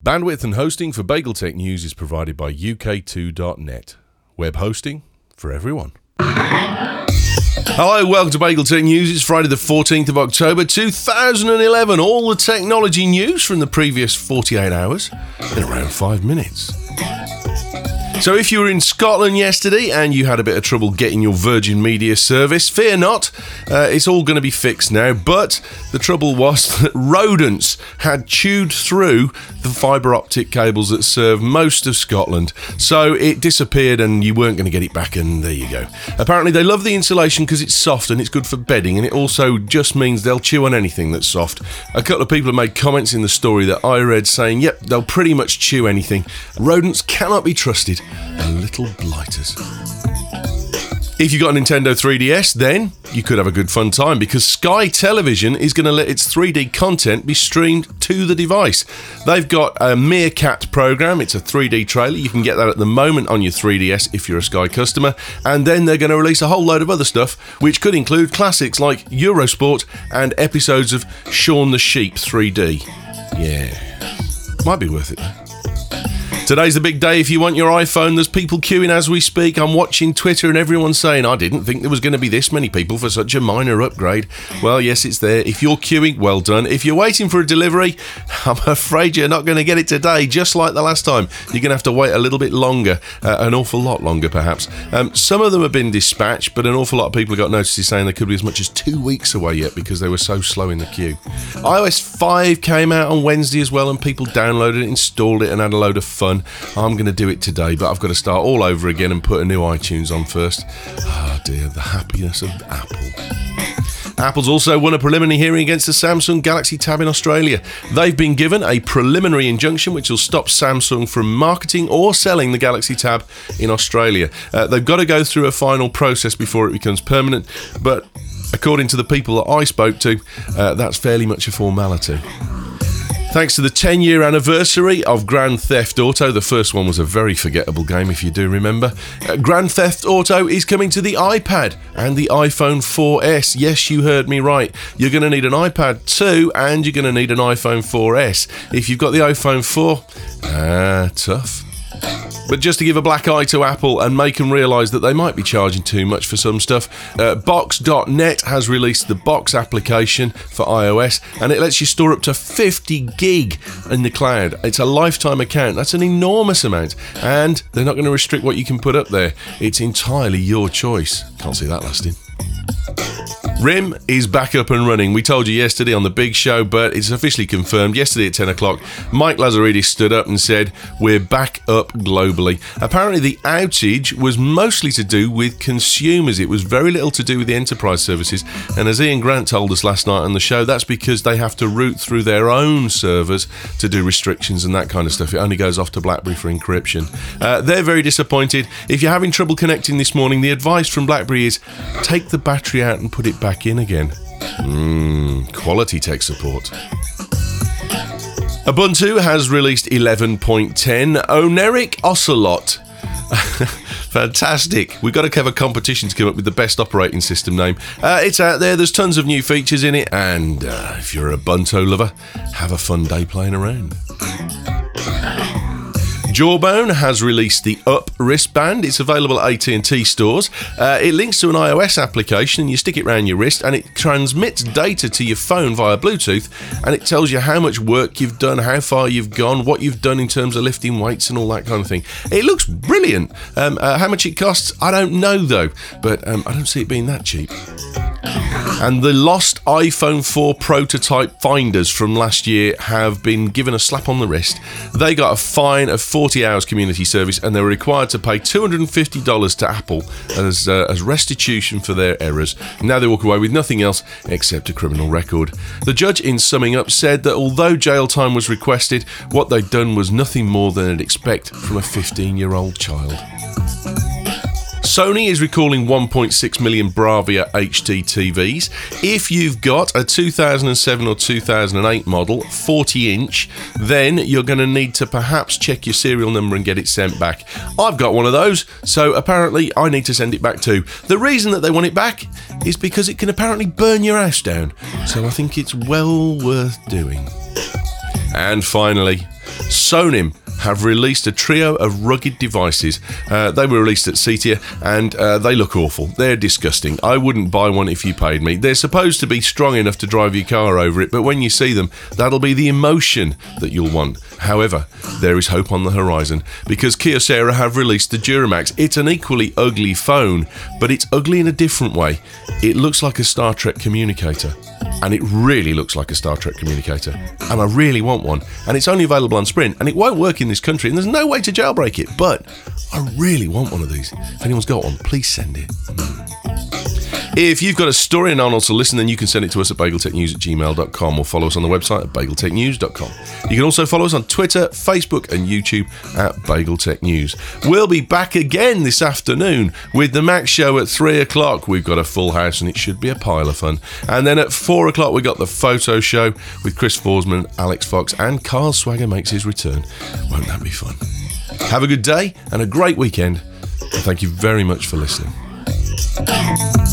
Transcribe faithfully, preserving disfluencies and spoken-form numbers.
Bandwidth and hosting for BagelTech News is provided by U K two dot net. Web hosting for everyone. Hello, welcome to BagelTech News. It's Friday the fourteenth of October two thousand eleven. All the technology news from the previous forty-eight hours in around five minutes. So if you were in Scotland yesterday and you had a bit of trouble getting your Virgin Media service, fear not, uh, it's all going to be fixed now. But the trouble was that rodents had chewed through the fibre optic cables that serve most of Scotland. So it disappeared and you weren't going to get it back, and there you go. Apparently they love the insulation because it's soft and it's good for bedding, and it also just means they'll chew on anything that's soft. A couple of people have made comments in the story that I read saying, yep, they'll pretty much chew anything. Rodents cannot be trusted. The little blighters. If you got a Nintendo three D S, then you could have a good fun time because Sky Television is going to let its three D content be streamed to the device. They've got a Meerkat program. It's a three D trailer. You can get that at the moment on your three D S if you're a Sky customer. And then they're going to release a whole load of other stuff, which could include classics like Eurosport and episodes of Shaun the Sheep three D. Yeah, might be worth it though. Today's the big day if you want your iPhone. There's people queuing as we speak. I'm watching Twitter and everyone's saying, I didn't think there was going to be this many people for such a minor upgrade. Well, yes, it's there. If you're queuing, well done. If you're waiting for a delivery, I'm afraid you're not going to get it today, just like the last time. You're going to have to wait a little bit longer, uh, an awful lot longer perhaps. Um, some of them have been dispatched, but an awful lot of people have got notices saying they could be as much as two weeks away yet because they were so slow in the queue. iOS five came out on Wednesday as well, and people downloaded it, installed it, and had a load of fun. I'm going to do it today, but I've got to start all over again and put a new iTunes on first. Oh dear, the happiness of Apple. Apple's also won a preliminary hearing against the Samsung Galaxy Tab in Australia. They've been given a preliminary injunction which will stop Samsung from marketing or selling the Galaxy Tab in Australia. Uh, they've got to go through a final process before it becomes permanent, but according to the people that I spoke to, uh, that's fairly much a formality. Thanks to the ten-year anniversary of Grand Theft Auto, the first one was a very forgettable game if you do remember, uh, Grand Theft Auto is coming to the iPad and the iPhone four S. Yes, you heard me right. You're going to need an iPad two and you're going to need an iPhone four S. If you've got the iPhone four, ah, tough. But just to give a black eye to Apple and make them realise that they might be charging too much for some stuff, uh, Box dot net has released the Box application for iOS, and it lets you store up to fifty gig in the cloud. It's a lifetime account. That's an enormous amount, and they're not going to restrict what you can put up there. It's entirely your choice. Can't see that lasting. RIM is back up and running. We told you yesterday on the big show, but it's officially confirmed. Yesterday at ten o'clock, Mike Lazaridis stood up and said, we're back up globally. Apparently the outage was mostly to do with consumers. It was very little to do with the enterprise services. And as Ian Grant told us last night on the show, that's because they have to route through their own servers to do restrictions and that kind of stuff. It only goes off to BlackBerry for encryption. Uh, they're very disappointed. If you're having trouble connecting this morning, the advice from BlackBerry is take the battery out and put it back in again. Mmm, quality tech support. Ubuntu has released eleven point ten. Oneric Ocelot. Fantastic. We've got to have a competition to come up with the best operating system name. Uh, it's out there. There's tons of new features in it. And uh, if you're a Ubuntu lover, have a fun day playing around. Jawbone has released the Up wristband. It's available at A T and T stores. Uh, it links to an iOS application and you stick it around your wrist and it transmits data to your phone via Bluetooth, and it tells you how much work you've done, how far you've gone, what you've done in terms of lifting weights and all that kind of thing. It looks brilliant. Um, uh, how much it costs, I don't know though, but um, I don't see it being that cheap. And the lost iPhone four prototype finders from last year have been given a slap on the wrist. They got a fine of forty hours community service and they were required to pay two hundred fifty dollars to Apple as, uh, as restitution for their errors. Now they walk away with nothing else except a criminal record. The judge, in summing up, said that although jail time was requested, what they'd done was nothing more than they'd expect from a fifteen-year-old child. Sony is recalling one point six million Bravia H D T Vs. If you've got a two thousand seven or two thousand eight model, forty inch, then you're going to need to perhaps check your serial number and get it sent back. I've got one of those, so apparently I need to send it back too. The reason that they want it back is because it can apparently burn your house down, so I think it's well worth doing. And finally, Sonim have released a trio of rugged devices. Uh, they were released at CETIA, and uh, they look awful. They're disgusting. I wouldn't buy one if you paid me. They're supposed to be strong enough to drive your car over it, but when you see them, that'll be the emotion that you'll want. However, there is hope on the horizon, because Kyocera have released the Duramax. It's an equally ugly phone, but it's ugly in a different way. It looks like a Star Trek communicator. And it really looks like a Star Trek communicator. And I really want one. And it's only available on Sprint. And it won't work in this country. And there's no way to jailbreak it. But I really want one of these. If anyone's got one, please send it. If you've got a story and aren't also listen, then you can send it to us at bageltechnews at gmail dot com or follow us on the website at bageltechnews dot com. You can also follow us on Twitter, Facebook and YouTube at BagelTech News. We'll be back again this afternoon with the Mac Show at three o'clock. We've got a full house and it should be a pile of fun. And then at four o'clock we've got the Photo Show with Chris Forsman, Alex Fox and Carl Swagger makes his return. Won't that be fun? Have a good day and a great weekend. And thank you very much for listening.